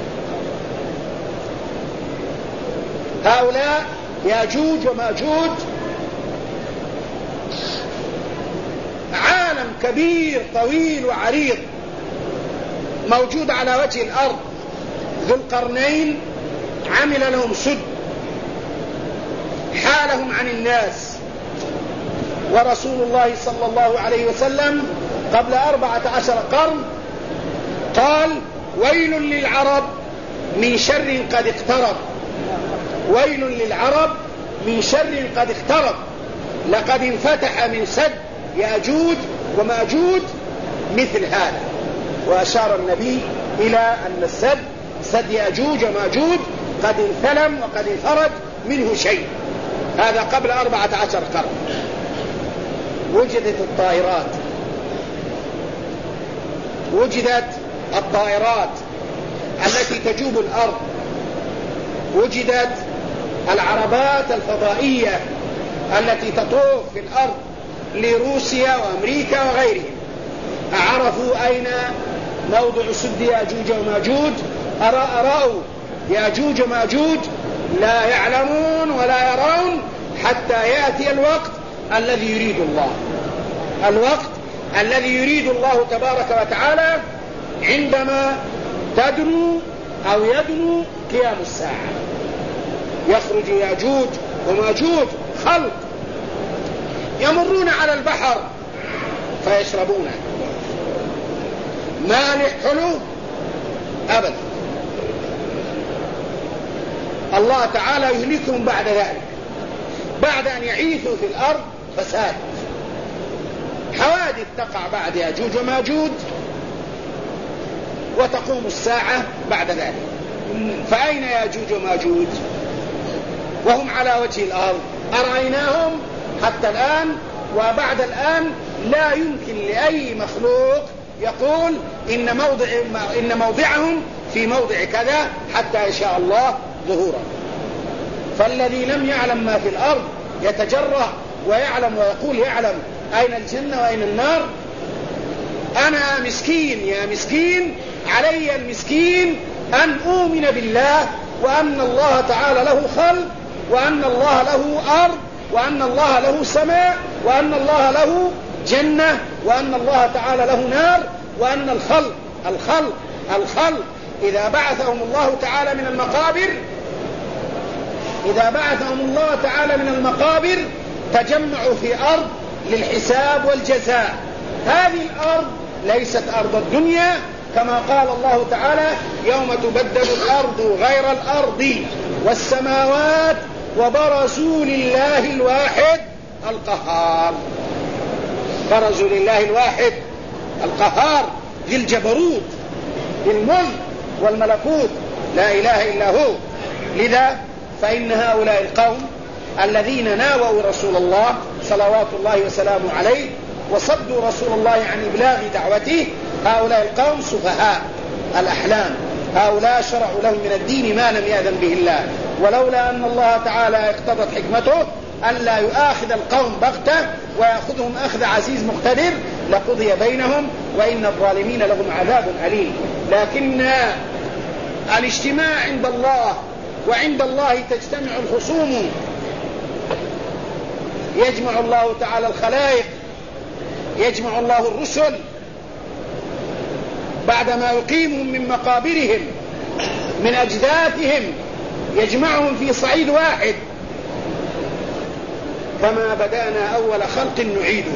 هؤلاء ياجوج وماجوج عالم كبير طويل وعريض موجود على وجه الأرض. ذو القرنين عمل لهم سد حالهم عن الناس، ورسول الله صلى الله عليه وسلم قبل أربعة عشر قرن قال: ويل للعرب من شر قد اقترب، ويل للعرب من شر قد اقترب، لقد انفتح من سد ياجوج وماجوج مثل هذا. وأشار النبي إلى أن السد سد ياجوج وماجوج قد انثلم وقد انفرج منه شيء. هذا قبل أربعة عشر قرن. وجدت الطائرات، وجدت الطائرات التي تجوب الأرض، وجدت العربات الفضائية التي تطوف في الأرض لروسيا وأمريكا وغيرهم. أعرفوا أين موضع سد ياجوج وماجوج؟ أرأوا ياجوج وماجوج؟ لا يعلمون ولا يرون حتى يأتي الوقت الذي يريد الله، الوقت الذي يريد الله تبارك وتعالى، عندما تدنو أو يدنو قيام الساعة. يخرج ياجوج وماجوج خلق يمرون على البحر فيشربونه، مالح حلو أبدا. الله تعالى يهلكهم بعد ذلك، بعد أن يعيثوا في الأرض فساد. حوادث تقع بعد ياجوج وماجوج وتقوم الساعة بعد ذلك. فأين ياجوج وماجوج وهم على وجه الأرض؟ أرأيناهم حتى الآن، وبعد الآن لا يمكن لأي مخلوق يقول إن, موضع إن موضعهم في موضع كذا حتى يشاء الله ظهورا. فالذي لم يعلم ما في الأرض يتجرأ ويعلم ويقول يعلم أين الجنة وأين النار. أنا مسكين يا مسكين، علي المسكين أن أؤمن بالله وأن الله تعالى له خلق، وأن الله له أرض، وأن الله له سماء، وأن الله له جنة، وأن الله تعالى له نار، وأن الخلق الخلق الخلق إذا بعثهم الله تعالى من المقابر إذا بعثهم الله تعالى من المقابر تجمعوا في أرض للحساب والجزاء. هذه الأرض ليست أرض الدنيا، كما قال الله تعالى: يوم تبدل الأرض غير الأرض والسماوات وبرزوا لله الواحد القهار. برزوا لله الواحد القهار ذي الجبروت، ذي الملك والملكوت، لا إله إلا هو. لذا فإن هؤلاء القوم الذين ناووا رسول الله صلوات الله وسلامه عليه وصدوا رسول الله عن إبلاغ دعوته، هؤلاء القوم سفهاء الأحلام. هؤلاء شرعوا لهم من الدين ما لم يأذن به الله، ولولا أن الله تعالى اقتضت حكمته ألا يؤاخذ القوم بغتة ويأخذهم أخذ عزيز مقتدر لقضي بينهم وإن الظالمين لهم عذاب أليم. لكن الاجتماع عند الله، وعند الله تجتمع الخصوم، يجمع الله تعالى الخلائق، يجمع الله الرسل بعدما يقيمهم من مقابرهم من أجداثهم، يجمعهم في صعيد واحد. كما بدأنا أول خلق نعيده،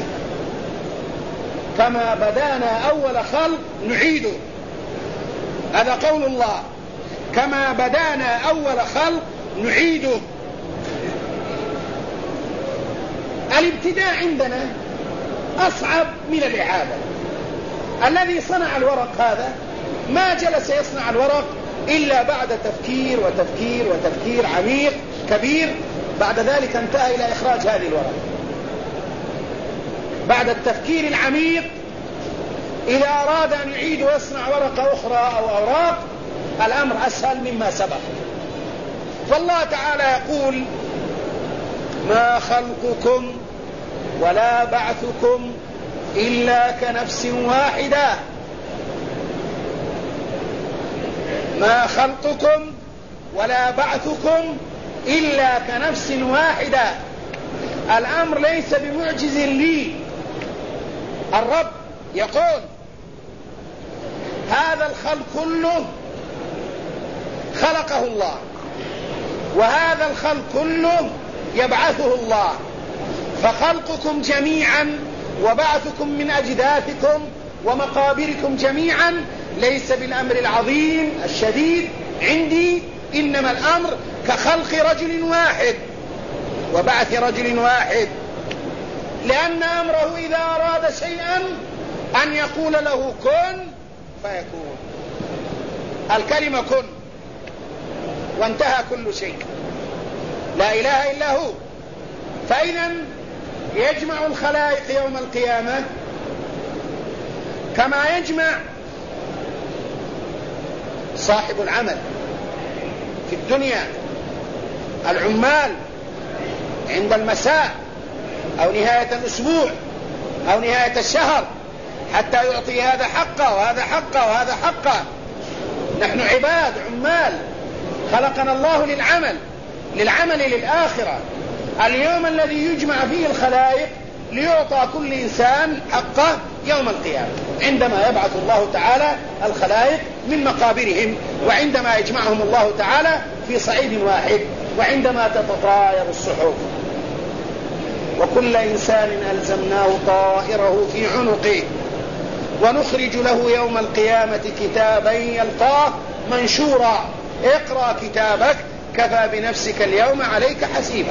كما بدأنا أول خلق نعيده، هذا قول الله. كما بدأنا أول خلق نعيده. الابتداء عندنا أصعب من الإعادة. الذي صنع الورق هذا ما جلس يصنع الورق إلا بعد تفكير وتفكير وتفكير عميق كبير، بعد ذلك انتهى إلى إخراج هذه الورق. بعد التفكير العميق إذا أراد أن يعيد ويصنع ورقة أخرى أو أوراق الأمر أسهل مما سبق. فالله تعالى يقول ما خلقكم ولا بعثكم إلا كنفس واحدة. ما خلقكم ولا بعثكم إلا كنفس واحدة. الأمر ليس بمعجز لي. الرب يقول هذا الخلق كله خلقه الله، وهذا الخلق كله يبعثه الله، فخلقكم جميعا وبعثكم من أجداثكم ومقابركم جميعا ليس بالأمر العظيم الشديد عندي، إنما الأمر كخلق رجل واحد وبعث رجل واحد، لأن أمره إذا أراد شيئا أن يقول له كن فيكون. الكلمة كن وانتهى كل شيء، لا إله إلا هو. فإذا يجمع الخلائق يوم القيامة كما يجمع صاحب العمل في الدنيا، العمال عند المساء أو نهاية الأسبوع أو نهاية الشهر، حتى يعطي هذا حقه وهذا حقه وهذا حقه. نحن عباد عمال، خلقنا الله للعمل للعمل للآخرة. اليوم الذي يجمع فيه الخلائق ليعطى كل إنسان حقه يوم القيامة، عندما يبعث الله تعالى الخلائق من مقابرهم، وعندما يجمعهم الله تعالى في صعيد واحد، وعندما تتطاير الصحف. وكل إنسان ألزمناه طائره في عنقه ونخرج له يوم القيامة كتابا يلقاه منشورا اقرأ كتابك كفى بنفسك اليوم عليك حسيبا.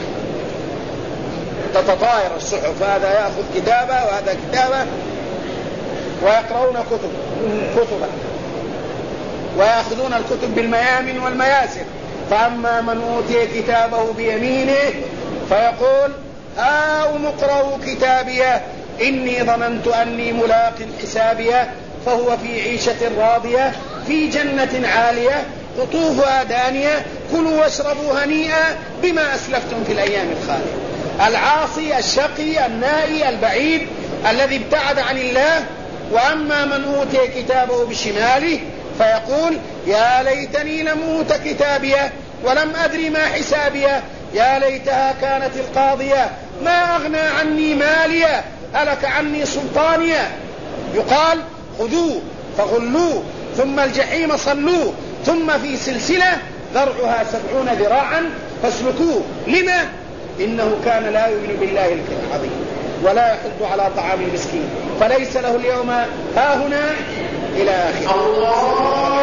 تتطاير الصحف، هذا يأخذ كتابه وهذا كتابه، ويقرؤون كتب كتبا ويأخذون الكتب بالميامن والمياسر. فأما من أوتي كتابه بيمينه فيقول هاؤم اقرءوا كتابيه إني ظننت أني ملاق حسابيه فهو في عيشة راضية في جنة عالية قطوفها دانية كلوا واشربوا هنيئا بما أسلفتم في الأيام الخالية. العاصي الشقي النائي البعيد الذي ابتعد عن الله. وأما من أوتي كتابه بشماله فيقول يا ليتني لم أوت كتابيه ولم أدري ما حسابيه يا ليتها كانت القاضية ما أغنى عني ماليه هلك عني سلطانيه. يقال خذوه فغلوه ثم الجحيم صلوه ثم في سلسلة ذرعها سبعون ذراعا فاسلكوه. لما؟ إنه كان لا يؤمن بالله العظيم ولا يحض على طعام المسكين فليس له اليوم هاهنا إلى آخره.